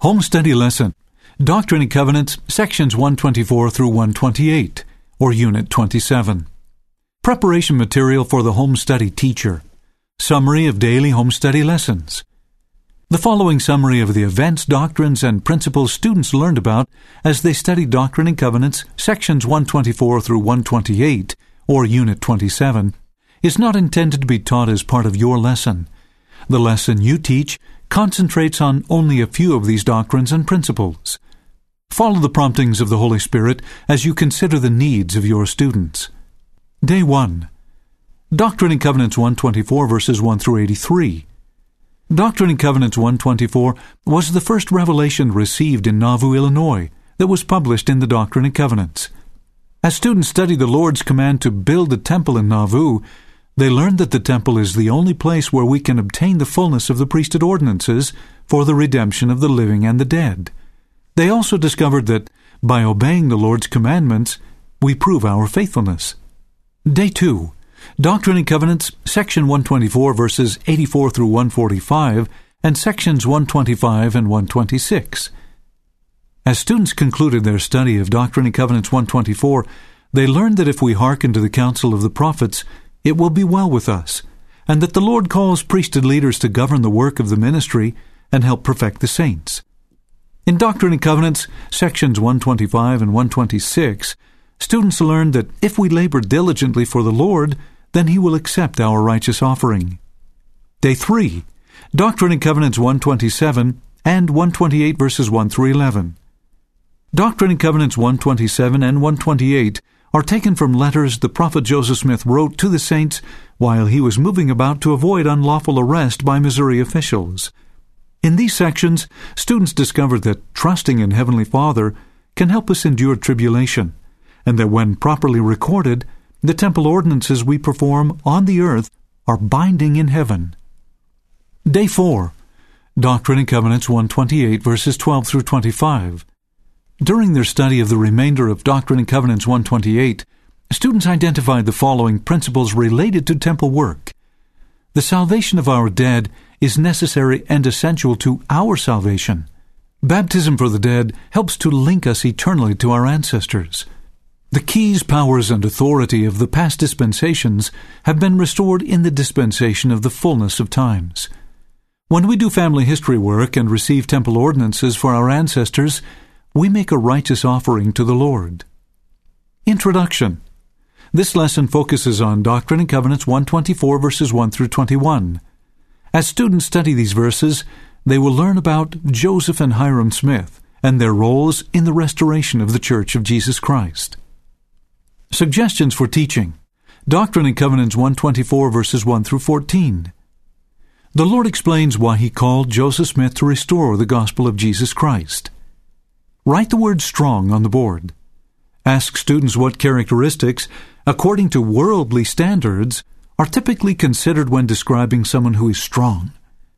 Home Study Lesson, Doctrine and Covenants, Sections 124 through 128, or Unit 27. Preparation material for the Home Study Teacher. Summary of daily Home Study lessons. The following summary of the events, doctrines, and principles students learned about as they studied Doctrine and Covenants, Sections 124 through 128, or Unit 27, is not intended to be taught as part of your lesson. The lesson you teach concentrates on only a few of these doctrines and principles. Follow the promptings of the Holy Spirit as you consider the needs of your students. Day 1. Doctrine and Covenants 124 verses 1 through 83. Doctrine and Covenants 124 was the first revelation received in Nauvoo, Illinois, that was published in the Doctrine and Covenants. As students study the Lord's command to build a temple in Nauvoo, they learned that the temple is the only place where we can obtain the fullness of the priesthood ordinances for the redemption of the living and the dead. They also discovered that, by obeying the Lord's commandments, we prove our faithfulness. Day 2. Doctrine and Covenants, Section 124, verses 84 through 145, and Sections 125 and 126. As students concluded their study of Doctrine and Covenants 124, they learned that if we hearken to the counsel of the prophets, it will be well with us, and that the Lord calls priesthood leaders to govern the work of the ministry and help perfect the saints. In Doctrine and Covenants, Sections 125 and 126, students learned that if we labor diligently for the Lord, then He will accept our righteous offering. Day 3. Doctrine and Covenants 127 and 128 verses 1 through 11. Doctrine and Covenants 127 and 128 are taken from letters the prophet Joseph Smith wrote to the saints while he was moving about to avoid unlawful arrest by Missouri officials. In these sections, students discovered that trusting in Heavenly Father can help us endure tribulation, and that when properly recorded, the temple ordinances we perform on the earth are binding in heaven. Day 4. Doctrine and Covenants 128 verses 12 through 25. During their study of the remainder of Doctrine and Covenants 128, students identified the following principles related to temple work. The salvation of our dead is necessary and essential to our salvation. Baptism for the dead helps to link us eternally to our ancestors. The keys, powers, and authority of the past dispensations have been restored in the dispensation of the fullness of times. When we do family history work and receive temple ordinances for our ancestors, we make a righteous offering to the Lord. Introduction. This lesson focuses on Doctrine and Covenants 124 verses 1 through 21. As students study these verses, they will learn about Joseph and Hyrum Smith and their roles in the restoration of the Church of Jesus Christ. Suggestions for teaching. Doctrine and Covenants 124 verses 1 through 14. The Lord explains why He called Joseph Smith to restore the gospel of Jesus Christ. Write the word strong on the board. Ask students what characteristics, according to worldly standards, are typically considered when describing someone who is strong.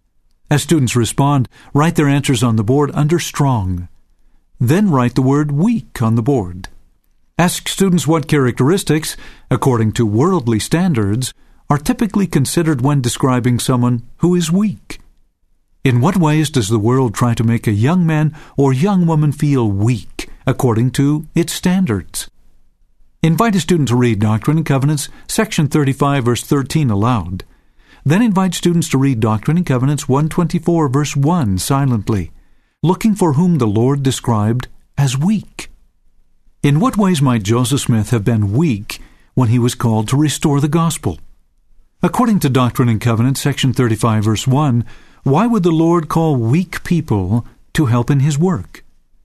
As students respond, write their answers on the board under strong. Then write the word weak on the board. Ask students what characteristics, according to worldly standards, are typically considered when describing someone who is weak. In what ways does the world try to make a young man or young woman feel weak according to its standards? Invite a student to read Doctrine and Covenants, Section 35, verse 13 aloud. Then invite students to read Doctrine and Covenants 124, verse 1 silently, looking for whom the Lord described as weak. In what ways might Joseph Smith have been weak when he was called to restore the gospel? According to Doctrine and Covenants, Section 35, verse 1, why would the Lord call weak people to help in His work?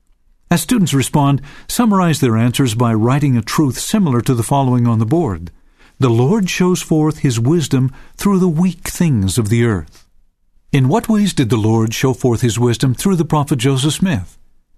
As students respond, summarize their answers by writing a truth similar to the following on the board. The Lord shows forth His wisdom through the weak things of the earth. In what ways did the Lord show forth His wisdom through the prophet Joseph Smith?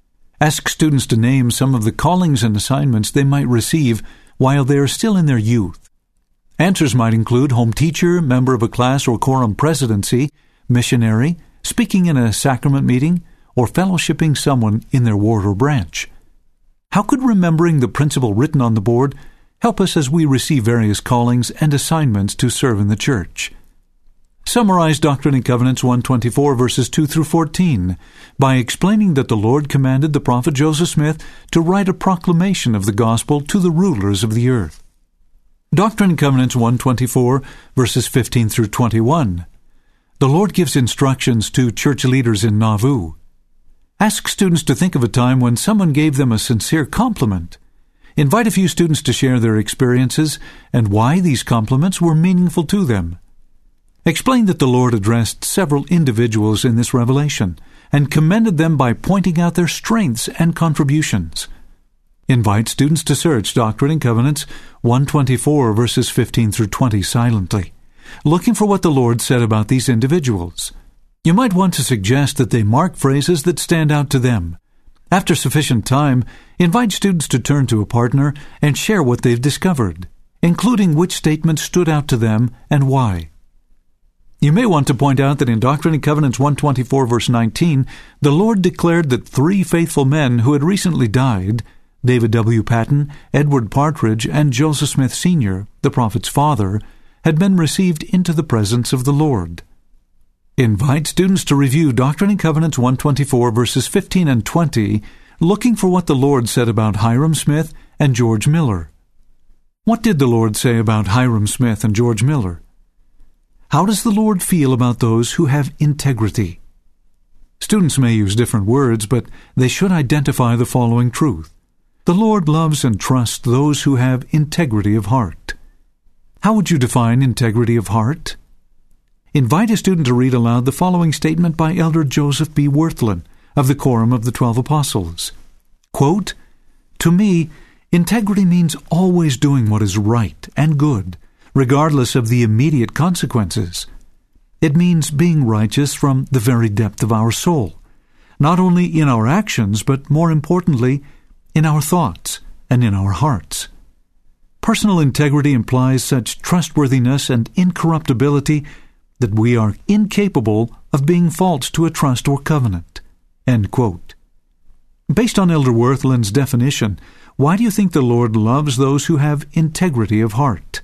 Ask students to name some of the callings and assignments they might receive while they are still in their youth. Answers might include home teacher, member of a class or quorum presidency, missionary, speaking in a sacrament meeting, or fellowshipping someone in their ward or branch. How could remembering the principle written on the board help us as we receive various callings and assignments to serve in the church? Summarize Doctrine and Covenants 124 verses 2 through 14 by explaining that the Lord commanded the prophet Joseph Smith to write a proclamation of the gospel to the rulers of the earth. Doctrine and Covenants 124 verses 15 through 21. The Lord gives instructions to church leaders in Nauvoo. Ask students to think of a time when someone gave them a sincere compliment. Invite a few students to share their experiences and why these compliments were meaningful to them. Explain that the Lord addressed several individuals in this revelation and commended them by pointing out their strengths and contributions. Invite students to search Doctrine and Covenants 124 verses 15 through 20 silently, looking for what the Lord said about these individuals. You might want to suggest that they mark phrases that stand out to them. After sufficient time, invite students to turn to a partner and share what they've discovered, including which statements stood out to them and why. You may want to point out that in Doctrine and Covenants 124 verse 19, the Lord declared that 3 faithful men who had recently died, David W. Patton, Edward Partridge, and Joseph Smith Sr., the prophet's father, had been received into the presence of the Lord. Invite students to review Doctrine and Covenants 124 verses 15 and 20, looking for what the Lord said about Hyrum Smith and George Miller. What did the Lord say about Hyrum Smith and George Miller? How does the Lord feel about those who have integrity? Students may use different words, but they should identify the following truth. The Lord loves and trusts those who have integrity of heart. How would you define integrity of heart? Invite a student to read aloud the following statement by Elder Joseph B. Wirthlin of the Quorum of the 12 Apostles. Quote, "To me, integrity means always doing what is right and good, regardless of the immediate consequences. It means being righteous from the very depth of our soul, not only in our actions, but more importantly, in our thoughts and in our hearts. Personal integrity implies such trustworthiness and incorruptibility that we are incapable of being false to a trust or covenant." End quote. Based on Elder Wirthlin's definition, why do you think the Lord loves those who have integrity of heart?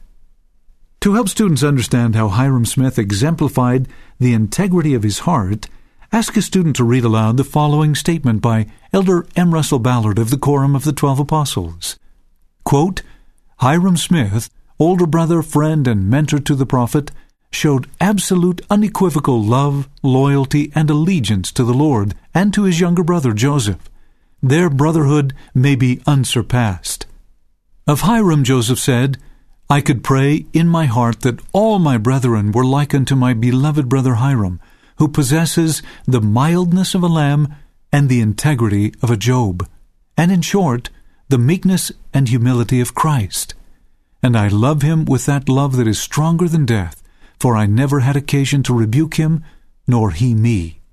To help students understand how Hyrum Smith exemplified the integrity of his heart, ask a student to read aloud the following statement by Elder M. Russell Ballard of the Quorum of the 12 Apostles. Quote, "Hyrum Smith, older brother, friend, and mentor to the prophet, showed absolute unequivocal love, loyalty, and allegiance to the Lord and to his younger brother Joseph. Their brotherhood may be unsurpassed." Of Hyrum, Joseph said, "I could pray in my heart that all my brethren were like unto my beloved brother Hyrum, who possesses the mildness of a lamb and the integrity of a Job, and in short, the meekness and humility of Christ. And I love him with that love that is stronger than death, for I never had occasion to rebuke him, nor he me."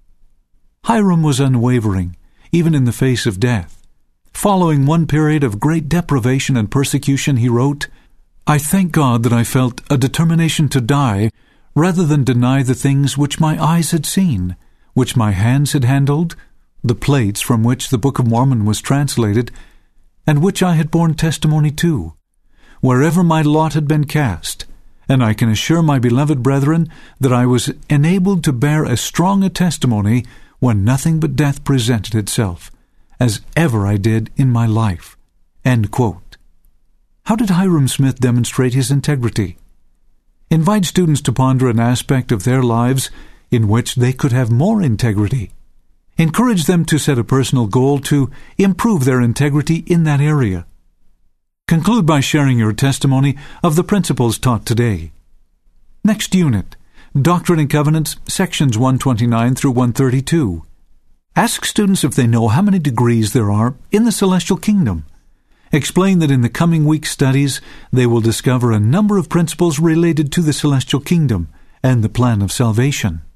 Hyrum was unwavering, even in the face of death. Following one period of great deprivation and persecution, he wrote, "I thank God that I felt a determination to die rather than deny the things which my eyes had seen, which my hands had handled, the plates from which the Book of Mormon was translated, and which I had borne testimony to, wherever my lot had been cast. And I can assure my beloved brethren that I was enabled to bear as strong a testimony when nothing but death presented itself, as ever I did in my life." End quote. How did Hyrum Smith demonstrate his integrity? Invite students to ponder an aspect of their lives in which they could have more integrity. Encourage them to set a personal goal to improve their integrity in that area. Conclude by sharing your testimony of the principles taught today. Next unit, Doctrine and Covenants, sections 129 through 132. Ask students if they know how many degrees there are in the celestial kingdom. Explain that in the coming week's studies, they will discover a number of principles related to the celestial kingdom and the plan of salvation.